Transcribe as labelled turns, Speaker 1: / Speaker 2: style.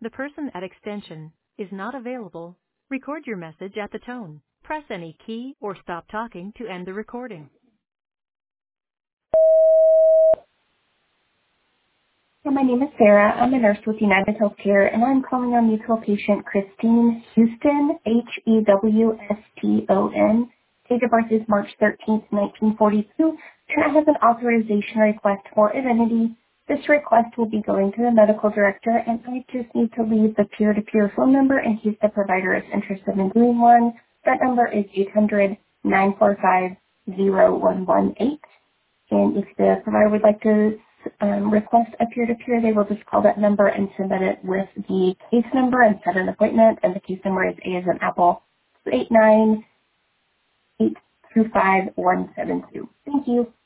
Speaker 1: The person at extension is not available. Record your message at the tone. Press any key or stop talking to end the recording.
Speaker 2: Hi, my name is Sarah. I'm a nurse with United Healthcare, and I'm calling on mutual patient Christine Houston, Hewston. Date of birth is March 13th, 1942, and I have an authorization request for Evenity. This request will be going to the medical director, and I just need to leave the peer-to-peer phone number in case the provider is interested in doing one. That number is 800-945-0118. And if the provider would like to request a peer-to-peer, they will just call that number and submit it with the case number and set an appointment. And the case number is A as in Apple, 89825-172. Thank you.